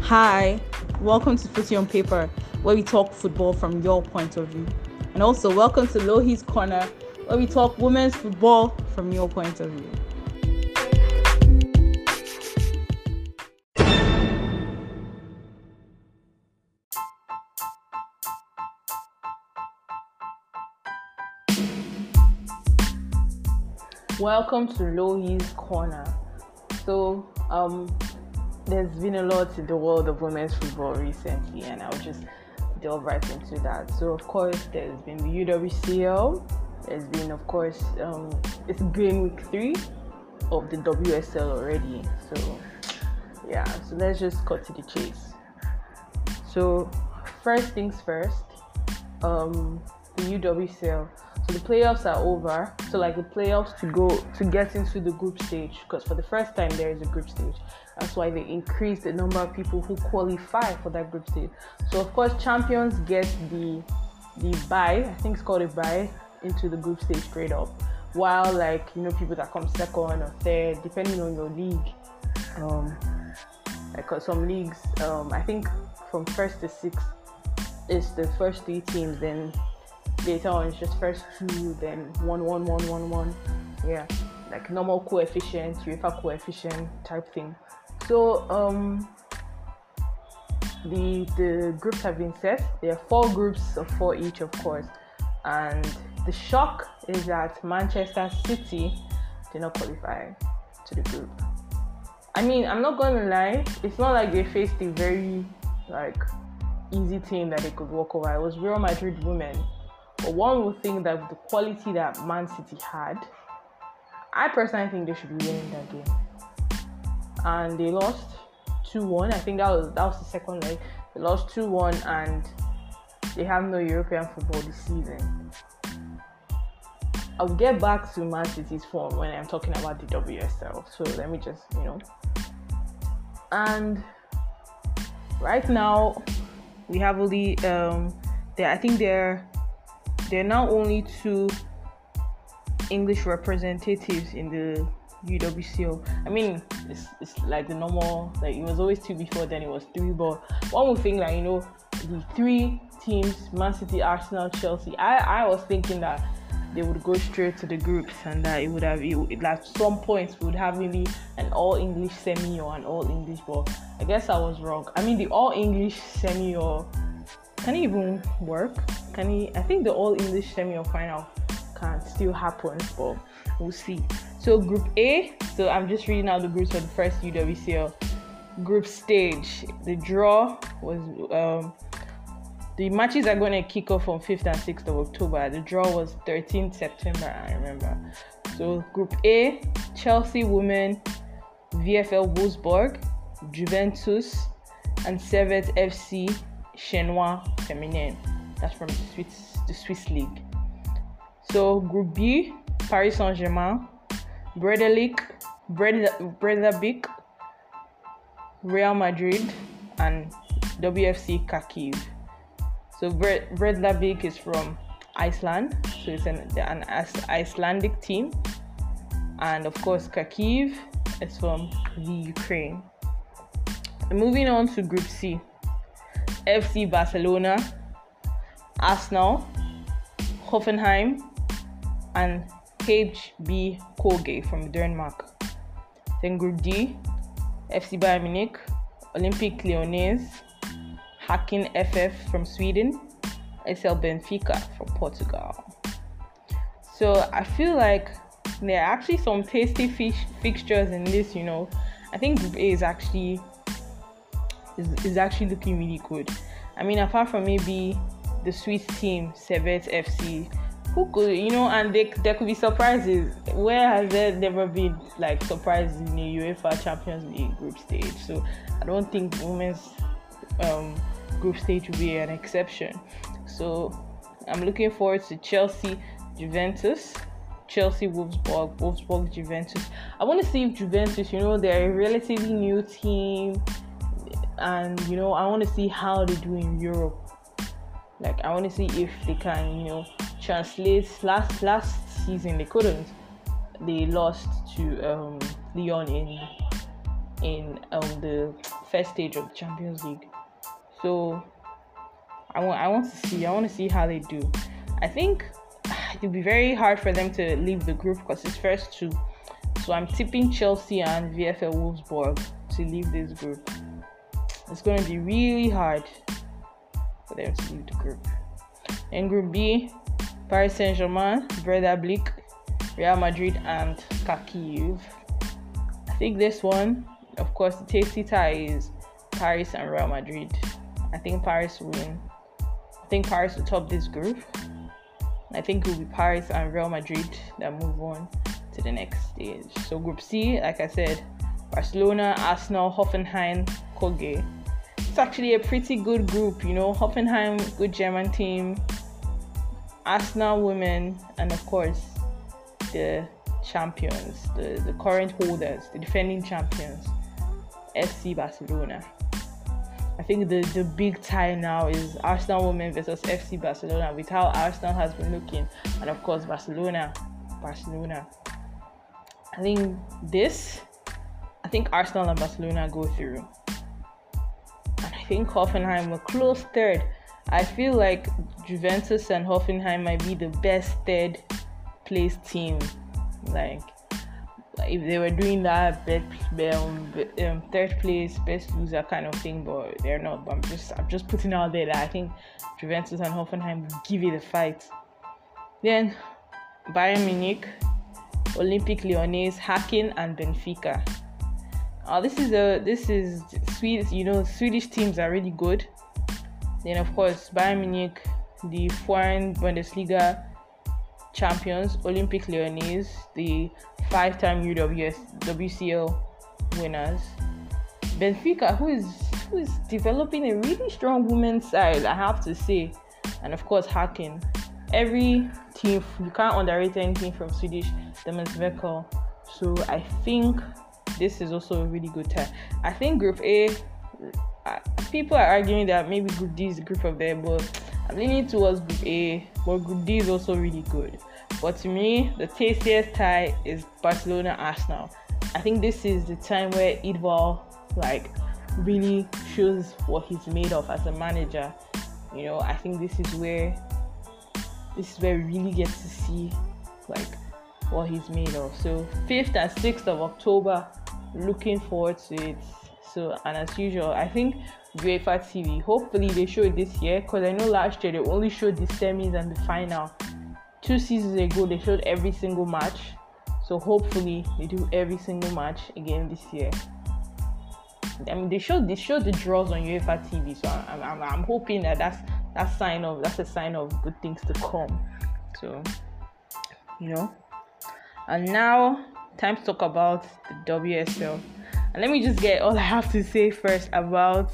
Hi, welcome to Footy on Paper, where we talk football from your point of view. And also, welcome to Lohi's Corner, where we talk women's football from your point of view. Welcome to Lohi's Corner. So, there's been a lot in the world of women's football recently, and I'll just delve right into that. So, of course, there's been the UWCL. There's been, of course, it's been week 3 of the WSL already. So, yeah. So let's just cut to the chase. So, first things first. The UWCL. So the playoffs are over. So like the playoffs to get into the group stage, because for the first time there is a group stage. That's why they increased the number of people who qualify for that group stage. So of course champions get the bye. I think it's called a bye into the group stage straight up. While people that come second or third, depending on your league, some leagues, I think from first to sixth is the first 3 teams, then later on it's just first 2, then 1. Yeah, like normal coefficient, UEFA coefficient type thing. So the groups have been set. There are 4 groups of 4 each, of course. And the shock is that Manchester City did not qualify to the group. I mean, I'm not gonna lie, it's not like they faced a very easy team that they could walk over. It was Real Madrid women. But one would think that with the quality that Man City had, I personally think they should be winning that game. And they lost 2-1. I think that was the second leg. They lost 2-1, and they have no European football this season. I'll get back to Man City's form when I'm talking about the WSL. So let me just, And right now, we have only, I think there are now only 2 English representatives in the UWCL. I mean, it's like the normal, it was always 2 before, then it was 3, but one would think the 3 teams, Man City, Arsenal, Chelsea, I was thinking that they would go straight to the groups, and that at some point we would have really an all-English semi or an all-English, but I guess I was wrong. I mean, the all-English semi or can it even work? I think the all-English semi or final can still happen, but we'll see. So Group A, so I'm just reading out the groups for the first UWCL group stage. The draw was, the matches are going to kick off on 5th and 6th of October. The draw was 13th September, I remember. So Group A, Chelsea Women, VfL Wolfsburg, Juventus, and Servette FC Chenois Feminine. That's from the Swiss League. So Group B, Paris Saint-Germain, Breidablik, Real Madrid, and WFC Kharkiv. So Breidablik is from Iceland, so it's an Icelandic team. And of course Kharkiv is from the Ukraine. And moving on to Group C, FC Barcelona, Arsenal, Hoffenheim, and HB Koge from Denmark. Then Group D, FC Bayern Munich, Olympique Lyonnais, Häcken FF from Sweden, SL Benfica from Portugal. So I feel like there are actually some tasty fixtures in this. I think Group A is actually looking really good. I mean, apart from maybe the Swiss team, Servette FC, who could, and there could be surprises. Where has there never been surprises in the UEFA Champions League group stage? So I don't think women's group stage will be an exception. So I'm looking forward to Chelsea, Juventus, Chelsea, Wolfsburg, Juventus. I want to see if Juventus, they're a relatively new team, and I want to see how they do in Europe. I want to see if they can, translate. Last season they couldn't. They lost to Lyon in the first stage of the Champions League. So I want to see how they do. I think it'll be very hard for them to leave the group because it's first two. So I'm tipping Chelsea and VfL Wolfsburg to leave this group. It's going to be really hard for them to leave the group. In Group B, Paris Saint-Germain, Werder Bremen, Real Madrid, and Kharkiv. I think this one, of course, the tasty tie is Paris and Real Madrid. I think Paris will win. I think Paris will top this group. I think it will be Paris and Real Madrid that move on to the next stage. So Group C, like I said, Barcelona, Arsenal, Hoffenheim, Koge. It's actually a pretty good group, you know. Hoffenheim, good German team, Arsenal women, and of course the champions, the current holders, the defending champions, FC Barcelona. I think the big tie now is Arsenal women versus FC Barcelona, with how Arsenal has been looking, and of course Barcelona. I think Arsenal and Barcelona go through, and I think Hoffenheim will close third. I feel like Juventus and Hoffenheim might be the best third place team. Like if they were doing that third place best loser kind of thing, but they're not. But I'm just putting out there that I think Juventus and Hoffenheim will give it a fight. Then Bayern Munich, Olympique Lyonnais, Häcken, and Benfica. This is Swedish. You know, Swedish teams are really good. Then of course Bayern Munich, the foreign Bundesliga champions, Olympique Lyonnais, the 5-time WCL winners, Benfica, who is developing a really strong women's side, I have to say, and of course Häcken. Every team, you can't underrate anything from Swedish Damensveckel. So I think this is also a really good time. I think Group A, people are arguing that maybe Group D is the group of them, but I'm leaning towards Group A, but Group D is also really good. But to me, the tastiest tie is Barcelona-Arsenal. I think this is the time where Idval really shows what he's made of as a manager. You know, I think this is where we really get to see what he's made of. So 5th and 6th of October, looking forward to it. So, and as usual, I think UEFA TV, hopefully they show it this year, because I know last year they only showed the semis and the final. 2 seasons ago they showed every single match, so hopefully they do every single match again this year. I mean, they showed the draws on UEFA TV, so I'm hoping that's a sign of good things to come. So, you know, and now time to talk about the WSL. And let me just get all I have to say first about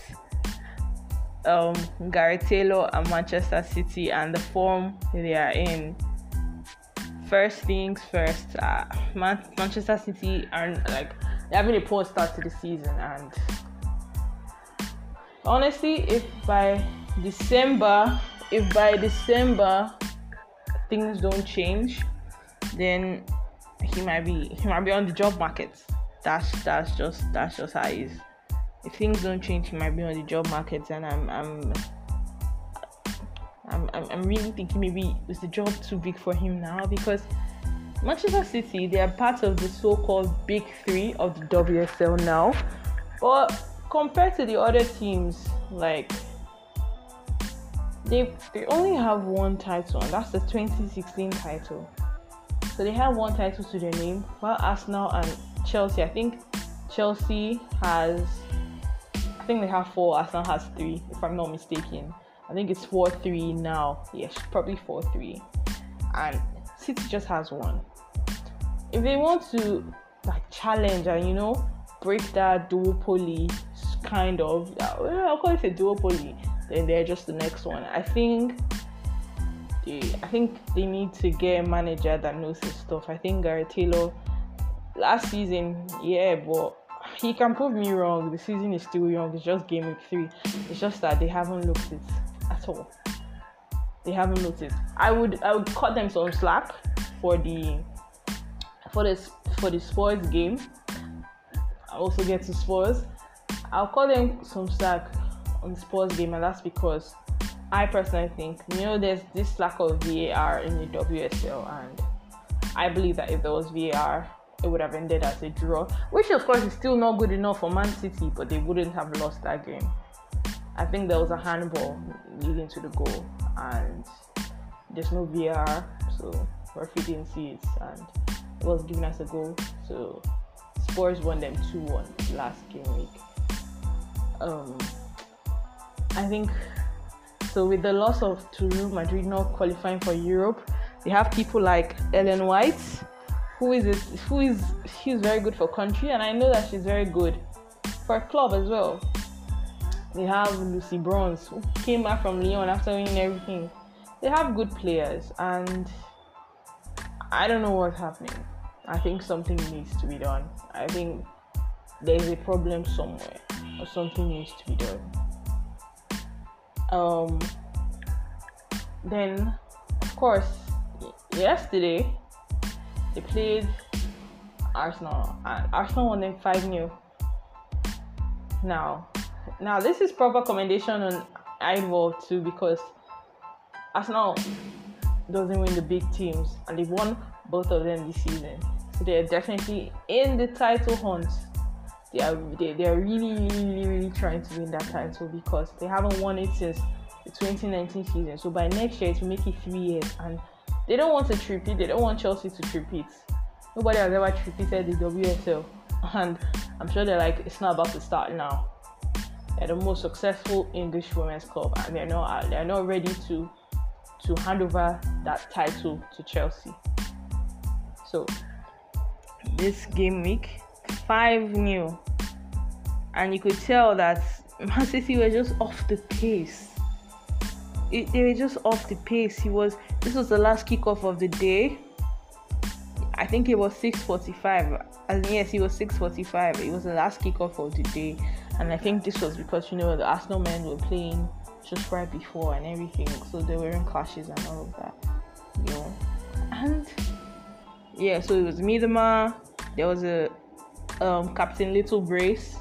Gareth Taylor and Manchester City and the form they are in. First things first, Manchester City are they're having a poor start to the season, and honestly, if by December things don't change, then he might be on the job market. That's just how it is. If things don't change, he might be on the job market, and I'm really thinking maybe is the job too big for him now, because Manchester City, they are part of the so-called big three of the WSL now, but compared to the other teams, they only have one title, and that's the 2016 title. So they have one title to their name, while Arsenal and Chelsea, I think they have 4, Arsenal has 3, if I'm not mistaken. I think it's 4-3 now. Yes, probably 4-3. And City just has 1. If they want to challenge and break that duopoly kind of, I'll call it a duopoly, then they're just the next one. I think they need to get a manager that knows his stuff. I think Gareth Taylor last season, but he can prove me wrong. The season is still young. It's just game week 3. It's just that they haven't looked it at all. They haven't looked it. I would cut them some slack for the Spurs game. I also get to Spurs. I'll call them some slack on the Spurs game, and that's because I personally think, there's this lack of VAR in the WSL, and I believe that if there was VAR, it would have ended as a draw, which of course is still not good enough for Man City, but they wouldn't have lost that game. I think there was a handball leading to the goal, and there's no VAR, so referee didn't see it, and it was given as a goal. So Spurs won them 2-1 last game week. I think so. With the loss of Real Madrid not qualifying for Europe, they have people like Ellen White, she's very good for country, and I know that she's very good for a club as well. They have Lucy Bronze, who came back from Lyon after winning everything. They have good players, and I don't know what's happening. I think something needs to be done. I think there's a problem somewhere, or something needs to be done. Then, of course, yesterday they played Arsenal, and Arsenal won them 5-0. Now this is proper commendation on Eidevall too, because Arsenal doesn't win the big teams, and they've won both of them this season. So they're definitely in the title hunt. They're really trying to win that title, because they haven't won it since the 2019 season. So by next year, it will make it 3 years, and they don't want to repeat. They don't want Chelsea to repeat. Nobody has ever repeated the WSL, and I'm sure they're like, it's not about to start now. They're the most successful English women's club, and they're not ready to hand over that title to Chelsea. So this game week, 5-0, and you could tell that Man City were just off the pace. They were just off the pace. This was the last kickoff of the day. I think it was 6:45. And yes, it was 6:45. It was the last kickoff of the day, and I think this was because the Arsenal men were playing just right before and everything, so they were in clashes and all of that, And yeah, so it was Miedema. There was a Captain Little Brace,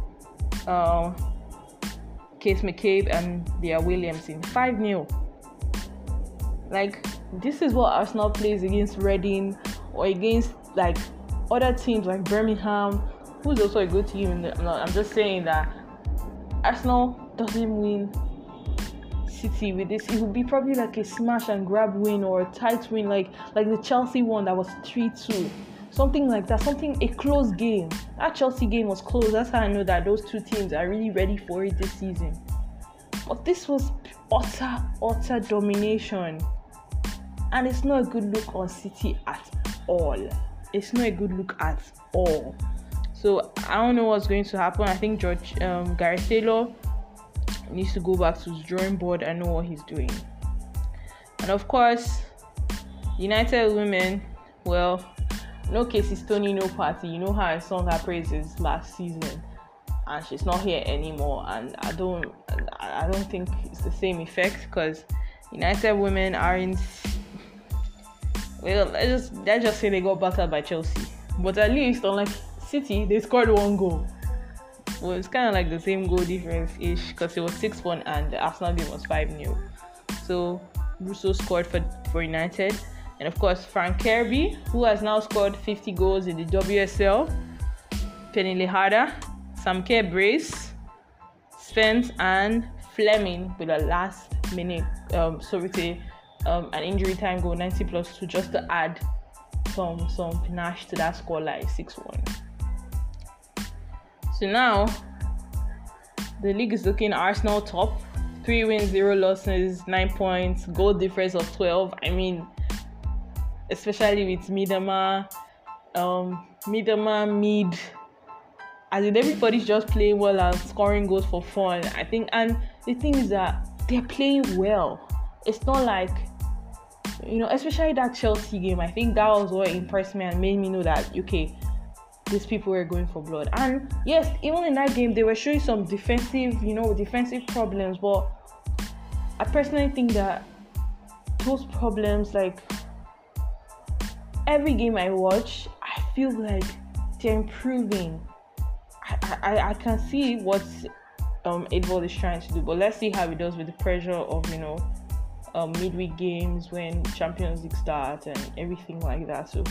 Case McCabe, and Leah Williamson. 5-0. Like, this is what Arsenal plays against Reading, or against like other teams like Birmingham, who's also a good team. I'm just saying that Arsenal doesn't win City with this. It would be probably like a smash and grab win, or a tight win, like the Chelsea one that was 3-2, something like that. A close game. That Chelsea game was close. That's how I know that those two teams are really ready for it this season. But this was utter domination, and it's not a good look on City at all. It's not a good look at all. So I don't know what's going to happen. I think Gareth Taylor needs to go back to his drawing board and know what he's doing. And of course, United women, well, no Casey Stoney, no party. You know how I sung her praises last season, and she's not here anymore. And I don't think it's the same effect, because United women aren't. Well, let's just say they got battered by Chelsea, but at least unlike City, they scored 1 goal. Well, it's kind of like the same goal difference-ish, because it was 6-1 and the Arsenal game was 5-0. So Russo scored for United. And of course, Frank Kirby, who has now scored 50 goals in the WSL, Penny Lehada, Samke Brace, Spence, and Fleming with a last minute an injury time goal, 90+2, just to add some panache to that scoreline, 6-1. So now the league is looking Arsenal top, 3 wins, 0 losses, 9 points, goal difference of 12. I mean, especially with Miedema, Mead. As in, everybody's just playing well and scoring goals for fun, I think. And the thing is that they're playing well. It's not like, especially that Chelsea game. I think that was what impressed me and made me know that, okay, these people were going for blood. And yes, even in that game, they were showing some defensive problems. But I personally think that those problems, like, every game I watch, I feel like they're improving. I can see what Edvald is trying to do, but let's see how he does with the pressure of midweek games when Champions League starts and everything like that. So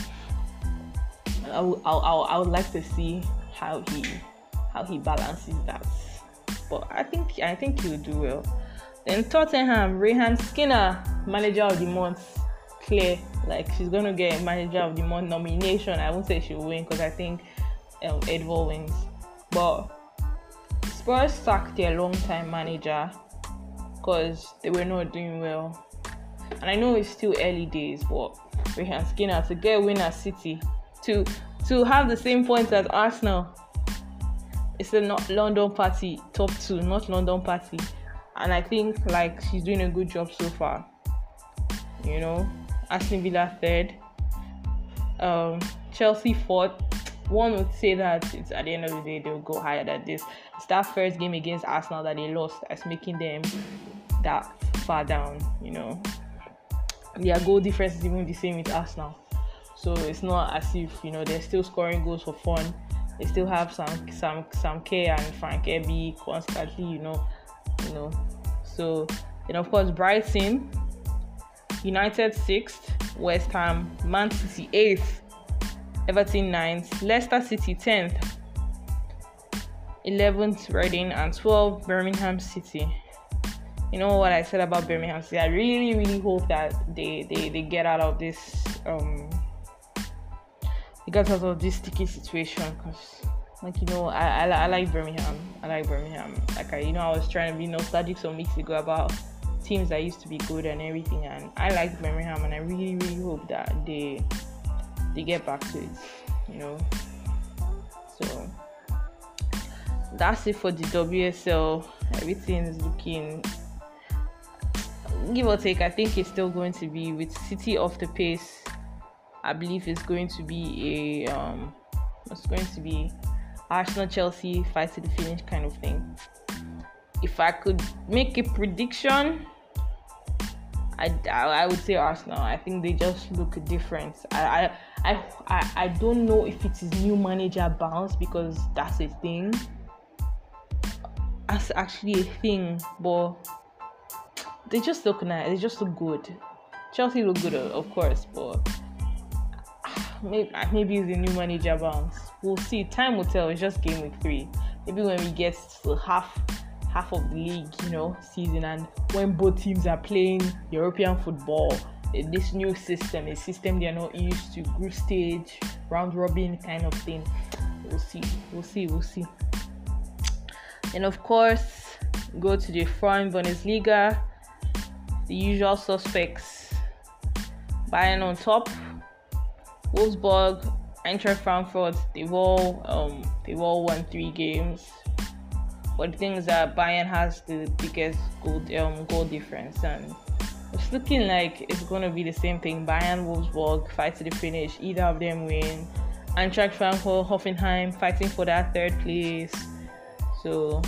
I would like to see how he balances that. But I think he will do well. Then Tottenham, Rehan Skinner, Manager of the Month, clear. Like, she's gonna get Manager of the Month nomination. I won't say she'll win because I think Edvald wins. But Spurs sacked their long-time manager because they were not doing well. And I know it's still early days, but Rehan Skinner to get a win at City, to have the same points as Arsenal. It's a not London party, top 2, not London party. And I think like she's doing a good job so far. Aston Villa 3rd, Chelsea 4th. One would say that it's at the end of the day they'll go higher than this. It's that first game against Arsenal that they lost that's making them that far down. Their goal difference is even the same with Arsenal. So it's not as if they're still scoring goals for fun. They still have Sam K and Frank Ebby constantly, So then of course Brighton, United 6th, West Ham, Man City 8th, Everton 9th, Leicester City 10th, 11th Reading, and 12th Birmingham City. You know what I said about Birmingham City? I really, really hope that they get out of this sticky situation, because I like Birmingham. I was trying to be nostalgic some weeks ago about teams that used to be good and everything, and I like Birmingham, and I really, really hope that they get back to it. So that's it for the WSL. Everything is looking, give or take, I think it's still going to be with City off the pace. I believe it's going to be Arsenal Chelsea fight to the finish kind of thing. If I could make a prediction, I would say Arsenal. I think they just look different. I don't know if it is new manager bounce, because that's a thing. That's actually a thing, but they just look nice. They just look good. Chelsea look good, of course, but maybe it's a new manager bounce. We'll see. Time will tell. It's just game week 3. Maybe when we get to half of the league, season, and when both teams are playing European football, this new system, a system they're not used to, group stage, round robin kind of thing. We'll see. And of course, go to the Frauen Bundesliga. The usual suspects: Bayern on top, Wolfsburg, Eintracht Frankfurt. They've all won 3 games. But the thing is that Bayern has the biggest goal difference, and it's looking like it's going to be the same thing. Bayern, Wolfsburg fight to the finish. Either of them win. Eintracht Frankfurt, Hoffenheim fighting for that 3rd place. So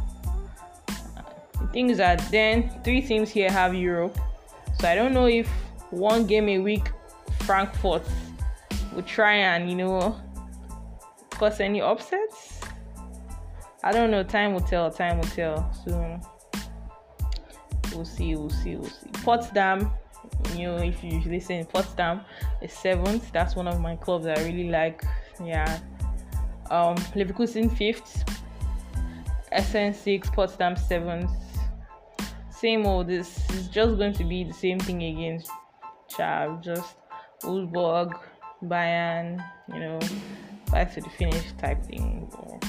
the thing is that then 3 teams here have Europe. So I don't know if one game a week Frankfurt will try and cause any upsets. I don't know. Time will tell. So we'll see. Potsdam, if you listen, Potsdam is 7th. That's one of my clubs I really like. Yeah. Leverkusen 5th, Essen 6th, Potsdam 7th. Same old. This is just going to be the same thing against just Wolfsburg, Bayern, fight to the finish type thing.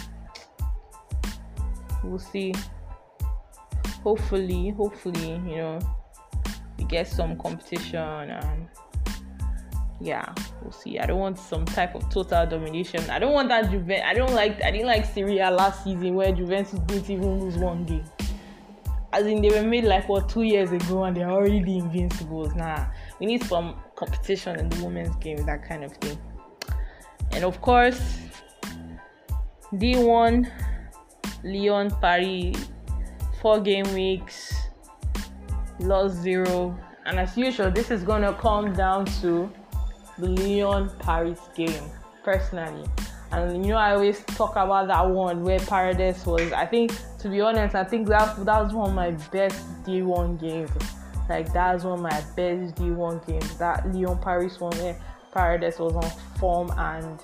We'll see. Hopefully, we get some competition, and we'll see. I don't want some type of total domination. I don't want that Juventus. I didn't like Serie A last season where Juventus didn't even lose 1 game. As in, they were made 2 years ago and they're already the invincibles. Nah, we need some competition in the women's game, that kind of thing. And of course, D1, Lyon, Paris, 4 game weeks, lost 0. And as usual, this is gonna come down to the Lyon Paris game. Personally, And I always talk about that one where Paradise was. I think, to be honest, I think that was one of my best D1 games. Like, that's one of my best D1 games. That Lyon Paris one where Paradise was on form, and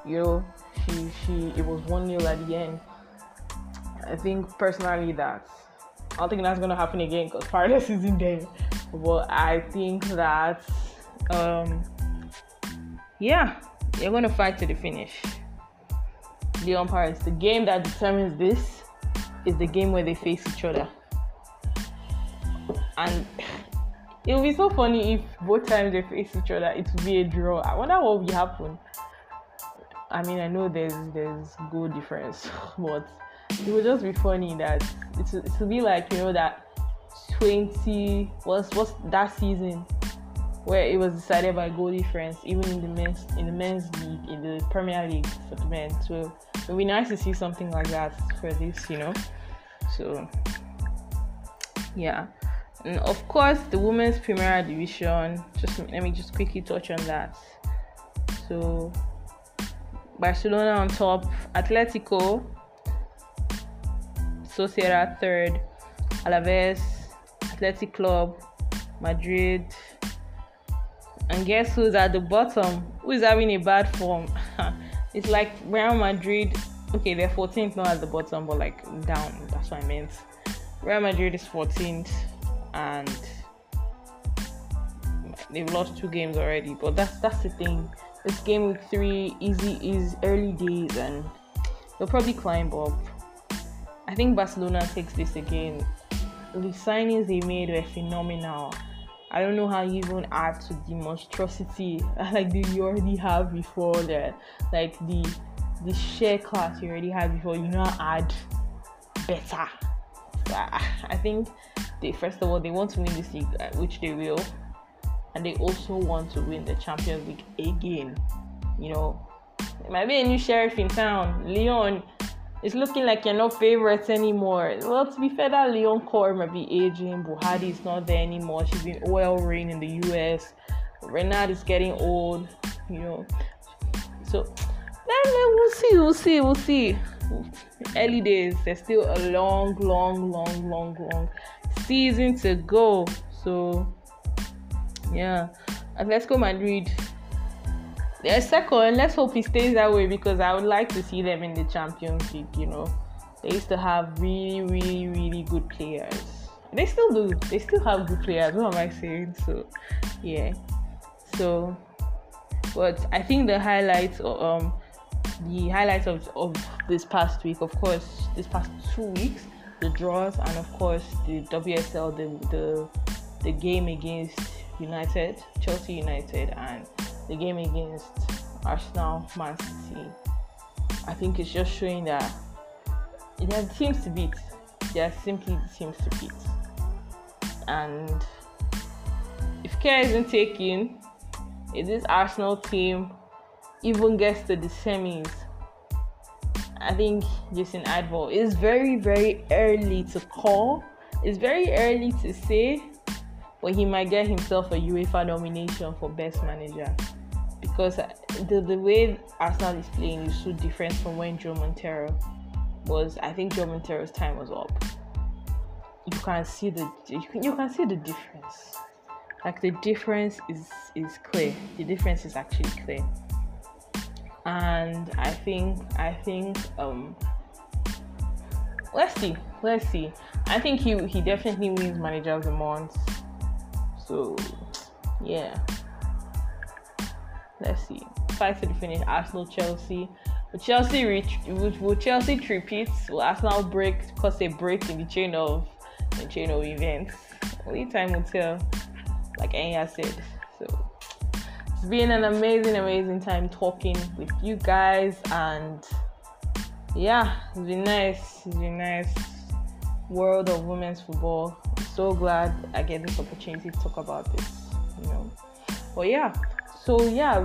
it was 1-0 at the end. I think personally that I don't think that's gonna happen again because Paradise isn't there. But I think that you're gonna fight to the finish. Lyon Paris. The game that determines this is the game where they face each other. And it will be so funny if both times they face each other, it will be a draw. I wonder what will happen. I mean, I know there's goal difference, but it will just be funny that it will be like, that 20 what's that season where it was decided by goal difference, even in the men's league, in the Premier League for the men. So it would be nice to see something like that for this, So yeah. And of course, the women's Premier Division. Let me quickly touch on that. So Barcelona on top, Atletico, Sociedad third, Alaves, Athletic Club, Madrid, and guess who's at the bottom? Who is having a bad form? It's like Real Madrid. Okay, they're 14th now at the bottom, but like down. That's what I meant. Real Madrid is 14th, and they've lost 2 games already. But that's the thing. This game week 3 is early days, and they'll probably climb up. I think Barcelona takes this again. The signings they made were phenomenal. I don't know how you even add to the monstrosity like you already have before that, like the share class you already had before. Add better. So I think first of all they want to win this league, which they will, and they also want to win the Champions League again. It might be a new sheriff in town. Lyon. It's looking like you're not favorites anymore. Well, to be fair, that Lyon core might be aging. Buhari is not there anymore. She's been oil reign in the US. Renard is getting old, So then we'll see. Early days. There's still a long season to go. So yeah, Atletico Madrid. They're second. Let's hope it stays that way because I would like to see them in the Champions League. They used to have really, really, really good players. They still do. They still have good players. What am I saying? So, yeah. So, but I think the highlights of this past week, of course, this past 2 weeks, the draws, and of course the WSL, the game against Chelsea United, and the game against Arsenal, Man City. I think it's just showing that there are teams to beat. They are simply the teams to beat. And if care isn't taken, if this Arsenal team even gets to the semis, I think Jason Advall is very, very early to call. It's very early to say, but he might get himself a UEFA nomination for Best Manager. Because the way Arsenal is playing is so different from when Joe Montero was. I think Joe Montero's time was up. You can see the difference. Like the difference is clear. The difference is actually clear. And I think let's see. I think he definitely wins Manager of the Month. So yeah. Let's see. Fight to the finish. Arsenal, Chelsea. Will Chelsea repeat? Will Arsenal break? Cause a break in the chain of events. Only time will tell. Like Enya said. So it's been an amazing time talking with you guys, and yeah, it's been nice. World of women's football. I'm so glad I get this opportunity to talk about this. But yeah. So yeah,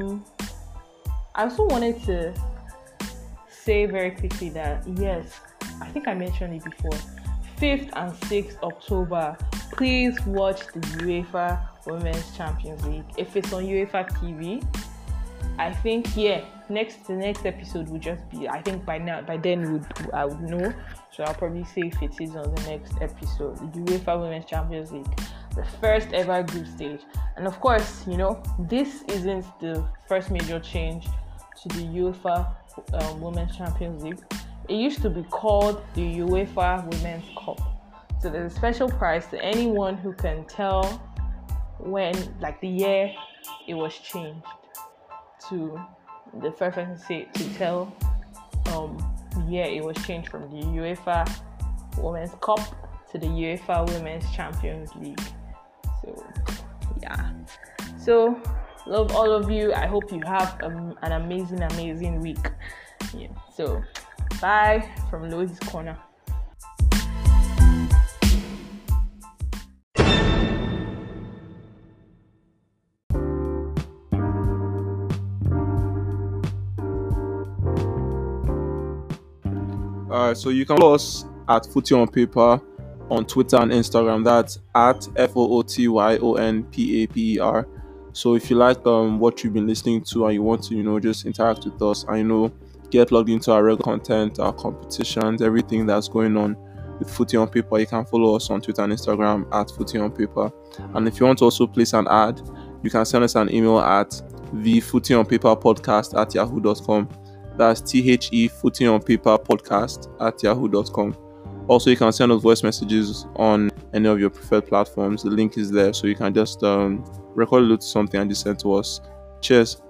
I also wanted to say very quickly that yes, I think I mentioned it before. 5th and 6th October, please watch the UEFA Women's Champions League. If it's on UEFA TV, I think the next episode will just be, I think by then I would know. So I'll probably say if it is on the next episode, the UEFA Women's Champions League, the first ever group stage. And of course, this isn't the first major change to the UEFA Women's Champions League. It used to be called the UEFA Women's Cup. So there's a special prize to anyone who can tell when, like, the year it was changed. To the first person to tell it was changed from the UEFA Women's Cup to the UEFA Women's Champions League. So love all of you. I hope you have an amazing week. So bye from Lois's Corner. So you can follow us at Footy on Paper on Twitter and Instagram. That's at FOOTYONPAPER. So if you like what you've been listening to and you want to just interact with us and get plugged into our regular content, our competitions, everything that's going on with Footy on Paper, you can follow us on Twitter and Instagram at Footy on Paper. And if you want to also place an ad, you can send us an email at thefootyonpaperpodcast@yahoo.com. That's thefootyonpaperpodcast@yahoo.com. Also, you can send us voice messages on any of your preferred platforms. The link is there, so you can just record a little something and just send to us. Cheers.